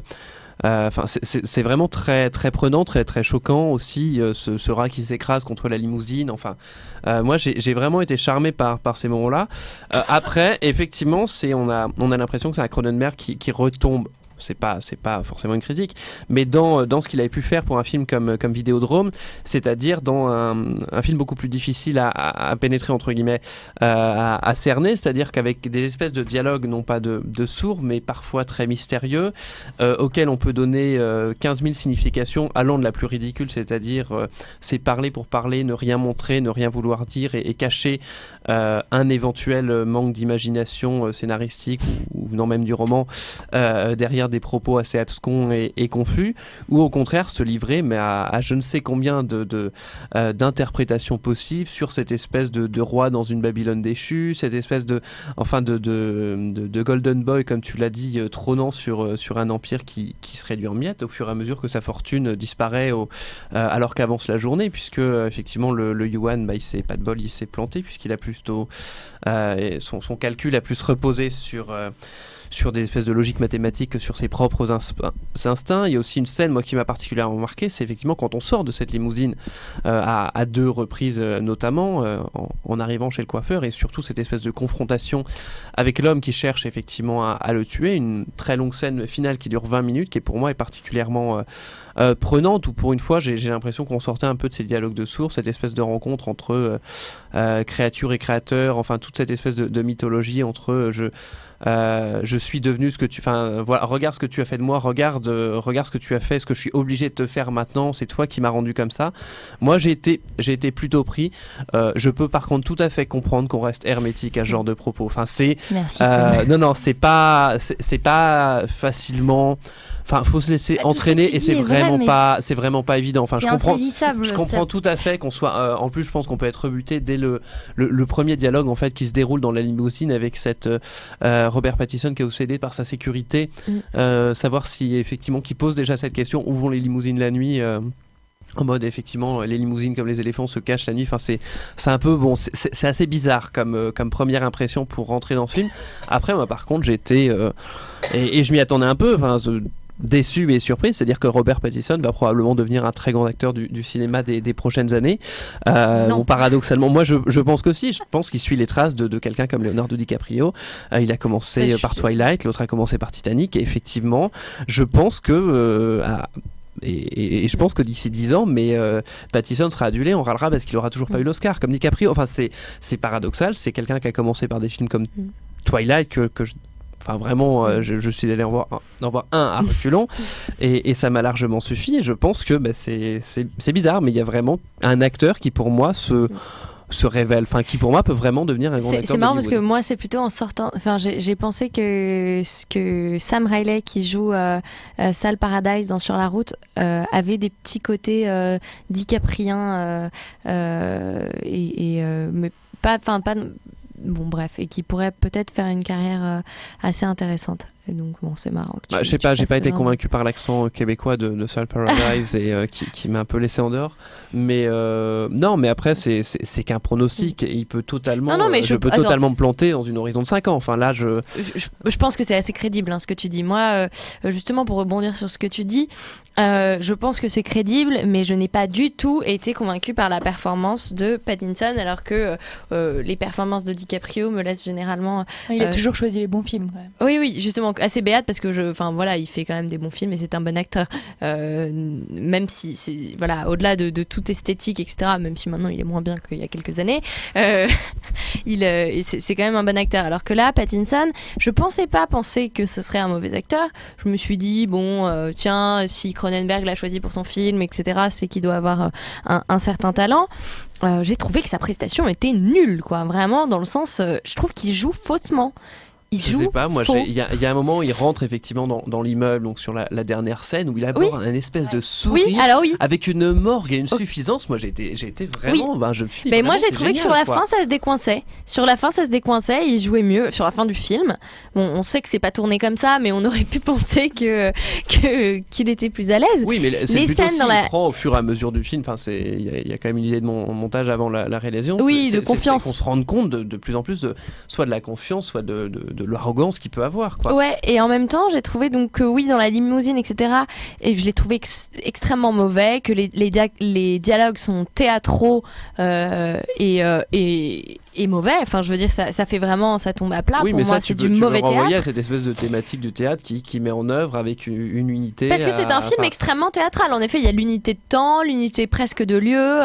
c'est vraiment très très prenant, très très choquant aussi, ce rat qui s'écrase contre la limousine. Enfin, moi j'ai vraiment été charmé par ces moments-là. Après, effectivement, on a l'impression que c'est un Cronenberg qui retombe. C'est pas forcément une critique, mais dans ce qu'il avait pu faire pour un film comme Vidéodrome, c'est-à-dire dans un film beaucoup plus difficile à pénétrer, entre guillemets, à cerner, c'est-à-dire qu'avec des espèces de dialogues, non pas de sourds, mais parfois très mystérieux, auxquels on peut donner 15 000 significations, allant de la plus ridicule, c'est-à-dire c'est parler pour parler, ne rien montrer, ne rien vouloir dire, et cacher un éventuel manque d'imagination scénaristique ou venant même du roman derrière tenir des propos assez abscons et confus, ou au contraire se livrer mais à je ne sais combien d'interprétations possibles sur cette espèce de roi dans une Babylone déchue, cette espèce de Golden Boy, comme tu l'as dit, trônant sur un empire qui se réduit en miettes au fur et à mesure que sa fortune disparaît alors qu'avance la journée, puisque effectivement le yuan, il s'est pas de bol, il s'est planté, puisqu'il a plutôt son calcul a plus reposé sur des espèces de logique mathématique que sur ses propres instincts. Il y a aussi une scène, moi, qui m'a particulièrement marqué, c'est effectivement quand on sort de cette limousine à 2 reprises notamment, en arrivant chez le coiffeur, et surtout cette espèce de confrontation avec l'homme qui cherche effectivement à le tuer, une très longue scène finale qui dure 20 minutes, qui pour moi est particulièrement prenante, où pour une fois j'ai l'impression qu'on sortait un peu de ces dialogues de sourds, cette espèce de rencontre entre créature et créateur, enfin toute cette espèce de mythologie entre je suis devenu ce que tu... Enfin, voilà, regarde ce que tu as fait de moi, regarde ce que tu as fait, ce que je suis obligé de te faire maintenant, c'est toi qui m'as rendu comme ça. Moi, j'ai été plutôt pris. Je peux par contre tout à fait comprendre qu'on reste hermétique à ce genre de propos. Enfin, c'est... Merci. Non, c'est pas facilement... Enfin, faut se laisser entraîner et c'est vraiment pas évident. Enfin, je comprends tout à fait qu'on soit. En plus, je pense qu'on peut être rebuté dès le premier dialogue en fait qui se déroule dans la limousine avec cette Robert Pattinson qui est obsédé par sa sécurité, savoir si effectivement qui pose déjà cette question, où vont les limousines la nuit. En mode effectivement les limousines comme les éléphants se cachent la nuit, enfin c'est un peu bon, c'est assez bizarre comme première impression pour rentrer dans ce film. Après moi par contre j'étais et je m'y attendais un peu, enfin déçu et surpris, c'est-à-dire que Robert Pattinson va probablement devenir un très grand acteur du cinéma des prochaines années. Bon, paradoxalement, moi je pense qu'aussi, je pense qu'il suit les traces de quelqu'un comme Leonardo DiCaprio. Il a commencé par Twilight, l'autre a commencé par Titanic, et effectivement, je pense que et je pense que d'ici 10 ans, Pattinson sera adulé, on râlera parce qu'il aura toujours pas eu l'Oscar, comme DiCaprio. Enfin, c'est paradoxal, c'est quelqu'un qui a commencé par des films comme Twilight que je... Enfin vraiment, je suis allé en voir un à reculons et ça m'a largement suffi. Et je pense que c'est bizarre, mais il y a vraiment un acteur qui pour moi se révèle, enfin qui pour moi peut vraiment devenir un grand acteur. C'est marrant parce que moi c'est plutôt en sortant, enfin j'ai pensé que Sam Riley qui joue Sal Paradise dans Sur la route avait des petits côtés DiCaprien mais pas bon bref, et qui pourrait peut-être faire une carrière assez intéressante. Et donc bon, c'est marrant. Je sais pas, j'ai pas été convaincu par l'accent québécois de Sal Paradise et qui m'a un peu laissé en dehors. Mais non, mais après c'est qu'un pronostic et il peut totalement. Je peux totalement me planter dans une horizon de 5 ans. Enfin là, je pense que c'est assez crédible ce que tu dis. Moi, justement pour rebondir sur ce que tu dis, je pense que c'est crédible, mais je n'ai pas du tout été convaincue par la performance de Pattinson, alors que les performances de DiCaprio me laissent généralement. Il a toujours choisi les bons films quand même. Oui, justement. Assez béate parce que il fait quand même des bons films et c'est un bon acteur, même si c'est au-delà de toute esthétique, etc., même si maintenant il est moins bien qu'il y a quelques années, c'est quand même un bon acteur, alors que là Pattinson, je pensais pas penser que ce serait un mauvais acteur. Je me suis dit tiens, si Cronenberg l'a choisi pour son film, etc., c'est qu'il doit avoir un certain talent. J'ai trouvé que sa prestation était nulle, quoi, vraiment, dans le sens je trouve qu'il joue faussement. Je sais pas, moi il y a un moment où il rentre effectivement dans l'immeuble, donc sur la dernière scène où il aborde un espèce de sourire avec une morgue et une suffisance. Moi j'ai été vraiment, je me suis dit, mais moi j'ai trouvé que sur la fin ça se décoinçait, il jouait mieux sur la fin du film. Bon, on sait que c'est pas tourné comme ça, mais on aurait pu penser qu'il était plus à l'aise. Oui, mais c'est les scènes il prend au fur et à mesure du film. Enfin, il y a quand même une idée de montage avant la réalisation. Oui, de confiance. Qu'on se rende compte de plus en plus soit de la confiance, soit de l'arrogance qu'il peut avoir, quoi. Ouais, et en même temps j'ai trouvé donc dans la limousine, etc., et je l'ai trouvé extrêmement mauvais, que les dialogues sont théâtraux et mauvais. Enfin, je veux dire, ça fait vraiment, ça tombe à plat. Oui, pour moi, c'est du mauvais théâtre. À cette espèce de thématique du théâtre qui met en œuvre avec une unité. Parce que c'est un film extrêmement théâtral. En effet, il y a l'unité de temps, l'unité presque de lieu.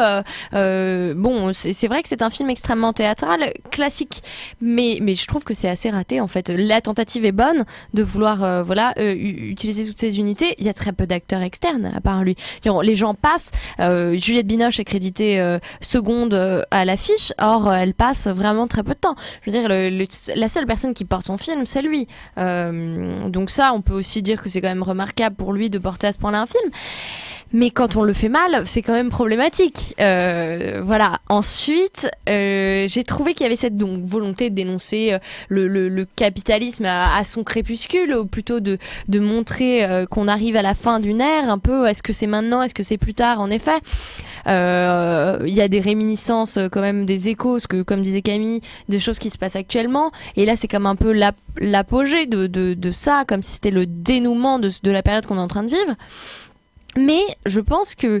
C'est vrai que c'est un film extrêmement théâtral, classique. Mais je trouve que c'est assez raté en fait. La tentative est bonne de vouloir utiliser toutes ces unités. Il y a très peu d'acteurs externes à part lui. Les gens passent. Juliette Binoche est créditée seconde à l'affiche, or elle passe vraiment très peu de temps. Je veux dire, la seule personne qui porte son film, c'est lui. Donc ça, on peut aussi dire que c'est quand même remarquable pour lui de porter à ce point-là un film. Mais quand on le fait mal, c'est quand même problématique. Voilà. Ensuite, j'ai trouvé qu'il y avait cette volonté de dénoncer le capitalisme à son crépuscule, ou plutôt de montrer qu'on arrive à la fin d'une ère, un peu. Est-ce que c'est maintenant, est-ce que c'est plus tard, en effet. Il y a des réminiscences, quand même, des échos, comme disait Camille, des choses qui se passent actuellement. Et là, c'est comme un peu l'apogée de ça, comme si c'était le dénouement de la période qu'on est en train de vivre. Mais je pense que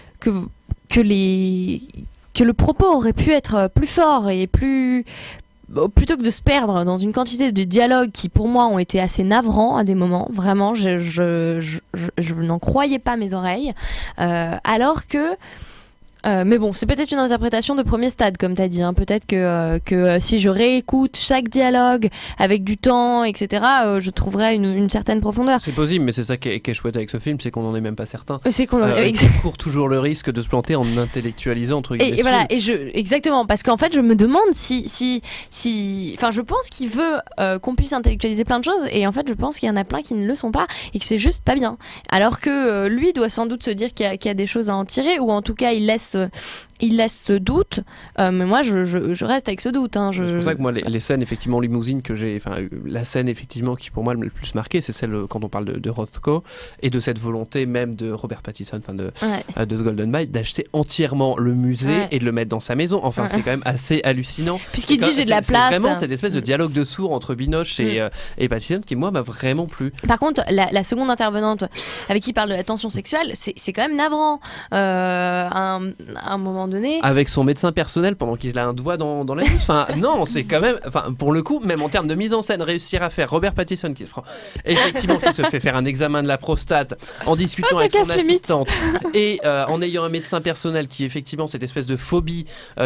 le propos aurait pu être plus fort et plutôt que de se perdre dans une quantité de dialogues qui pour moi ont été assez navrants à des moments. Vraiment, je n'en croyais pas mes oreilles. Alors que mais bon, c'est peut-être une interprétation de premier stade, comme tu as dit. Hein. Peut-être que si je réécoute chaque dialogue avec du temps, etc., je trouverais une certaine profondeur. C'est possible, mais c'est ça qui est chouette avec ce film, c'est qu'on n'en est même pas certain. C'est qu'on court toujours le risque de se planter en intellectualisant, entre guillemets. Et voilà, exactement, parce qu'en fait, je me demande si enfin, je pense qu'il veut qu'on puisse intellectualiser plein de choses, et en fait, je pense qu'il y en a plein qui ne le sont pas, et que c'est juste pas bien. Alors que lui doit sans doute se dire qu'il y a des choses à en tirer, ou en tout cas, il laisse ce doute, mais moi je reste avec ce doute. Hein, C'est pour ça que moi les scènes effectivement limousine la scène effectivement qui pour moi le plus marquée, c'est celle quand on parle de Rothko et de cette volonté même de Robert Pattinson, de The Golden Mile, d'acheter entièrement le musée et de le mettre dans sa maison. Enfin c'est quand même assez hallucinant. Puisqu'il dit j'ai de la place. C'est vraiment cette espèce de dialogue de sourds entre Binoche et Pattinson qui moi m'a vraiment plu. Par contre la seconde intervenante avec qui il parle de la tension sexuelle, c'est quand même navrant. À un moment donné, avec son médecin personnel pendant qu'il a un doigt dans la bouche. Enfin non, c'est quand même, pour le coup, même en termes de mise en scène, réussir à faire Robert Pattinson qui se fait faire un examen de la prostate en discutant avec son assistante et en ayant un médecin personnel qui effectivement cette espèce de phobie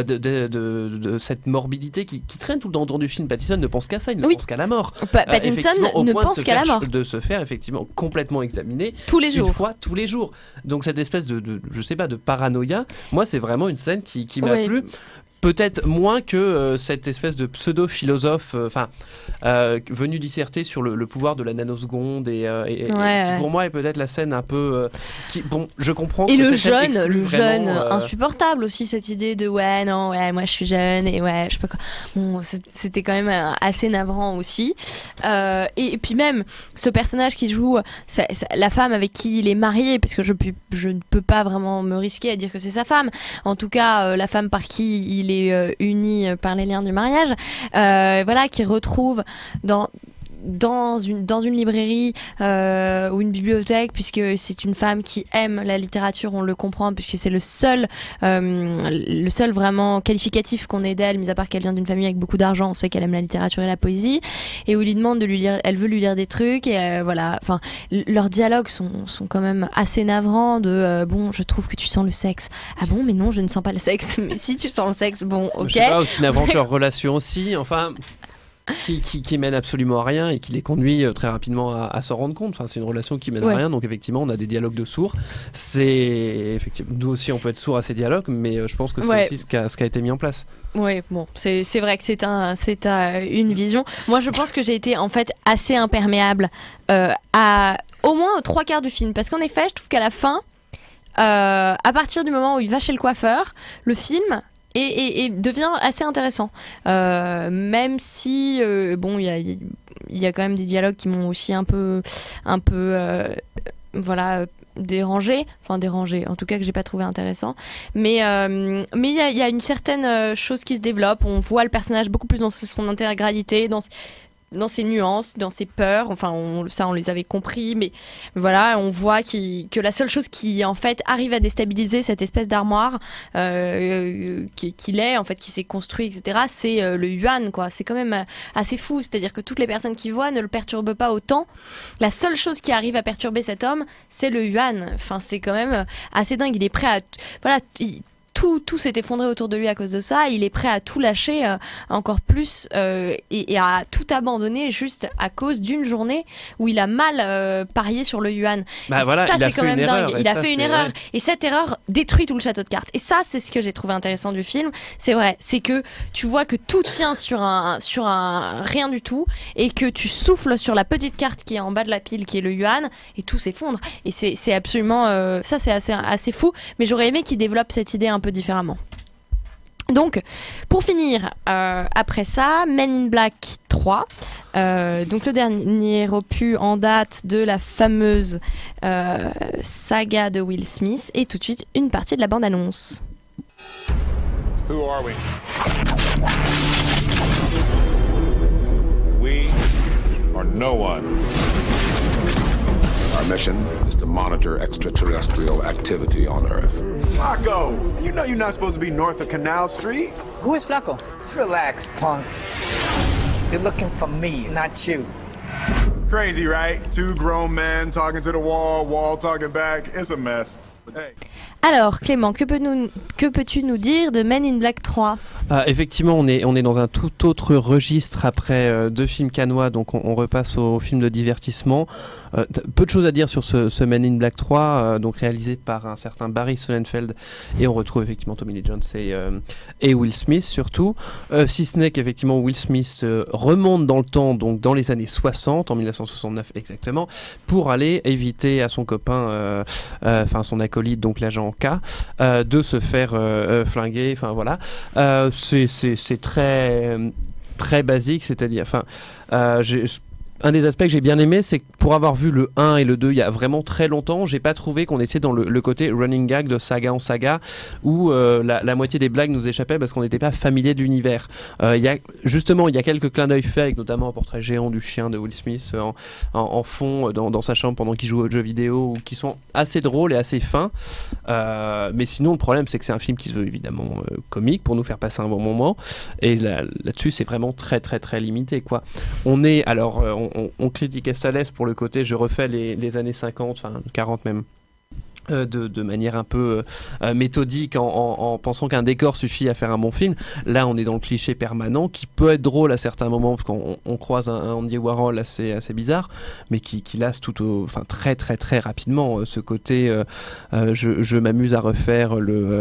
de cette morbidité qui traîne tout le temps du film. Pattinson ne pense qu'à ça, il ne pense qu'à la mort. Pattinson ne pense qu'à la mort. De se faire effectivement complètement examiner tous les jours. Une fois tous les jours. Donc cette espèce de je sais pas, de paranoïa, moi c'est vraiment une scène qui m'a plu. Peut-être moins que cette espèce de pseudo-philosophe venu disserter sur le pouvoir de la nanoseconde et qui pour moi est peut-être la scène un peu je comprends et que le jeune insupportable aussi, cette idée de moi je suis jeune et je sais pas quoi. Bon, c'était quand même assez navrant aussi, et puis même ce personnage qui joue la femme avec qui il est marié, parce que je ne peux pas vraiment me risquer à dire que c'est sa femme, en tout cas la femme par qui il est uni par les liens du mariage, qui retrouve dans une librairie ou une bibliothèque, puisque c'est une femme qui aime la littérature, on le comprend, puisque c'est le seul vraiment qualificatif qu'on ait d'elle, mis à part qu'elle vient d'une famille avec beaucoup d'argent, on sait qu'elle aime la littérature et la poésie, et où il lui demande de lui lire, elle veut lui lire des trucs, et leurs dialogues sont quand même assez navrants, je trouve que tu sens le sexe. Ah bon, mais non, je ne sens pas le sexe. Mais si tu sens le sexe, bon, ok. Je sais pas, aussi navrant que leur relation aussi, enfin... Qui mène absolument à rien et qui les conduit très rapidement à s'en rendre compte. Enfin, c'est une relation qui mène à rien, donc effectivement on a des dialogues de sourds. C'est effectivement, nous aussi on peut être sourd à ces dialogues, mais je pense que c'est aussi ce qui a été mis en place. Oui, bon, c'est vrai que c'est une vision. Moi je pense que j'ai été en fait assez imperméable à au moins aux 3/4 du film, parce qu'en effet je trouve qu'à la fin, à partir du moment où il va chez le coiffeur, le film et devient assez intéressant, même si il y a quand même des dialogues qui m'ont aussi un peu dérangé, en tout cas que j'ai pas trouvé intéressant, mais il y a une certaine chose qui se développe, on voit le personnage beaucoup plus dans son intégralité, dans ses nuances, dans ses peurs, on les avait compris, mais voilà, on voit que la seule chose qui en fait arrive à déstabiliser cette espèce d'armoire qu'il est, en fait, qui s'est construit, etc., c'est le yuan, quoi. C'est quand même assez fou, c'est-à-dire que toutes les personnes qui voient ne le perturbent pas autant. La seule chose qui arrive à perturber cet homme, c'est le yuan. Enfin, c'est quand même assez dingue. Il est prêt à tout s'est effondré autour de lui à cause de ça. Il est prêt à tout lâcher encore plus et à tout abandonner juste à cause d'une journée où il a mal parié sur le yuan. Bah voilà, ça, il a c'est quand fait même une dingue. erreur, Il a fait une erreur. vrai. Et cette erreur détruit tout le château de cartes. Et ça, c'est ce que j'ai trouvé intéressant du film. C'est vrai, c'est que tu vois que tout tient sur un rien du tout et que tu souffles sur la petite carte qui est en bas de la pile, qui est le yuan, et tout s'effondre. Et c'est absolument... ça, c'est assez fou. Mais j'aurais aimé qu'il développe cette idée un peu différemment. Donc, pour finir, après ça, Men in Black 3, donc le dernier opus en date de la fameuse saga de Will Smith, et tout de suite une partie de la bande-annonce. Who are we? We are no one. Our mission is to monitor extraterrestrial activity on Earth. Flacco, you know you're not supposed to be north of Canal Street. Who is Flacco? Just relax, punk. You're looking for me, not you. Crazy, right? Two grown men talking to the wall, wall talking back. It's a mess. Hey. Alors, Clément, que peux-tu nous dire de Men in Black 3 ? Effectivement, on est dans un tout autre registre après deux films cannois, donc on repasse au film de divertissement. Peu de choses à dire sur ce Men in Black 3, donc réalisé par un certain Barry Sonnenfeld, et on retrouve effectivement Tommy Lee Jones et Will Smith surtout, si ce n'est qu'effectivement Will Smith remonte dans le temps, donc dans les années 60, en 1969 exactement, pour aller éviter à son copain, enfin son acolyte, donc l'agent K, de se faire flinguer, enfin voilà. C'est très basique, c'est-à-dire, enfin, un des aspects que j'ai bien aimé, c'est que pour avoir vu le 1 et le 2 il y a vraiment très longtemps, j'ai pas trouvé qu'on était dans le côté running gag de saga en saga où la moitié des blagues nous échappaient parce qu'on n'était pas familier de l'univers. Il y a quelques clins d'œil faits avec notamment un portrait géant du chien de Will Smith en fond dans sa chambre pendant qu'il joue aux jeux vidéo, qui sont assez drôles et assez fins. Mais sinon le problème c'est que c'est un film qui se veut évidemment comique pour nous faire passer un bon moment, et là-dessus c'est vraiment très très très limité quoi. On critiquait Salès pour le côté je refais les années 50, enfin 40 même, de manière un peu méthodique en pensant qu'un décor suffit à faire un bon film. Là on est dans le cliché permanent qui peut être drôle à certains moments parce qu'on croise un Andy Warhol assez bizarre, mais qui lasse très très très rapidement ce côté je m'amuse à refaire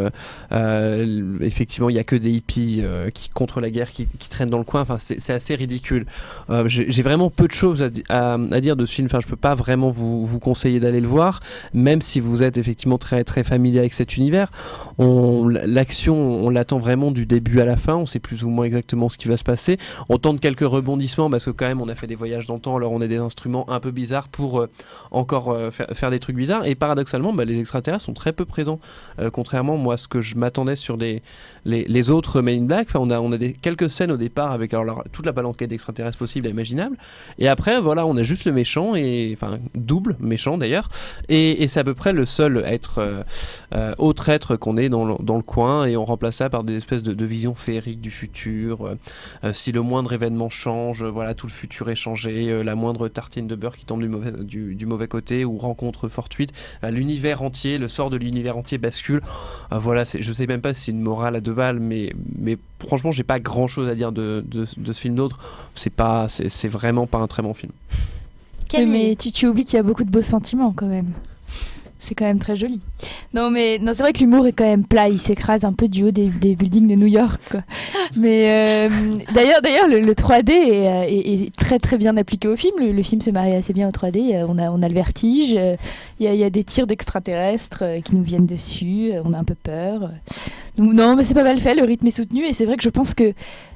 effectivement il y a que des hippies qui contre la guerre qui traînent dans le coin, enfin c'est assez ridicule. J'ai vraiment peu de choses à dire de ce film, enfin je peux pas vraiment vous conseiller d'aller le voir, même si vous êtes effectivement très très familier avec cet univers. L'action on l'attend vraiment du début à la fin, on sait plus ou moins exactement ce qui va se passer, on tente quelques rebondissements parce que quand même on a fait des voyages dans le temps, alors on a des instruments un peu bizarres pour encore faire des trucs bizarres, et paradoxalement les extraterrestres sont très peu présents, contrairement moi à ce que je m'attendais sur les autres Men in Black. Enfin, on a quelques scènes au départ avec alors toute la palanquée d'extraterrestres possible et imaginable, et après voilà on a juste le méchant, et enfin double méchant d'ailleurs, et c'est à peu près le seul être autre être qu'on est dans le coin, et on remplace ça par des espèces de visions féeriques du futur. Si le moindre événement change, voilà, tout le futur est changé, la moindre tartine de beurre qui tombe du mauvais côté ou rencontre fortuite, l'univers entier, le sort de l'univers entier bascule. Voilà, je sais même pas si c'est une morale à deux balles, mais franchement j'ai pas grand chose à dire de ce film d'autre. C'est vraiment pas un très bon film. Mais tu oublies qu'il y a beaucoup de beaux sentiments quand même. C'est quand même très joli. Non, c'est vrai que l'humour est quand même plat. Il s'écrase un peu du haut des buildings de New York, quoi. Mais d'ailleurs, le 3D est très très bien appliqué au film. Le film se marie assez bien au 3D. On a le vertige. Il y a des tirs d'extraterrestres qui nous viennent dessus. On a un peu peur. Donc, non, mais c'est pas mal fait. Le rythme est soutenu. Et c'est vrai que je pense que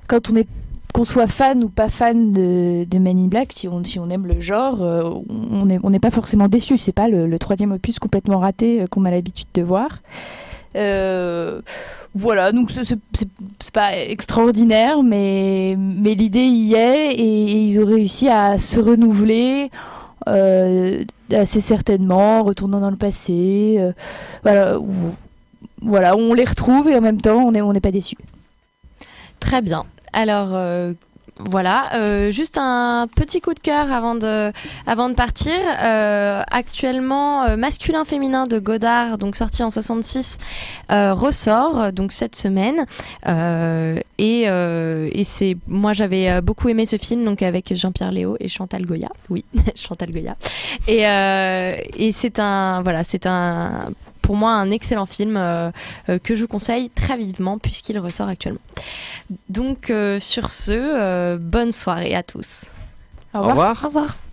qu'on soit fan ou pas fan de Men in Black, si on aime le genre, on n'est pas forcément déçu. C'est pas le troisième opus complètement raté qu'on a l'habitude de voir. Voilà, donc c'est pas extraordinaire, mais l'idée y est, et ils ont réussi à se renouveler assez certainement, retournant dans le passé. Voilà, on les retrouve et en même temps on n'est pas déçus. Très bien. Alors, Voilà, juste un petit coup de cœur avant de partir. Actuellement, Masculin-Féminin de Godard, donc sorti en 66, ressort donc cette semaine. Et c'est, moi j'avais beaucoup aimé ce film, donc avec Jean-Pierre Léaud et Chantal Goya. Oui, Chantal Goya. Et c'est pour moi un excellent film que je vous conseille très vivement puisqu'il ressort actuellement. Donc sur ce, bonne soirée à tous. Au revoir. Au revoir.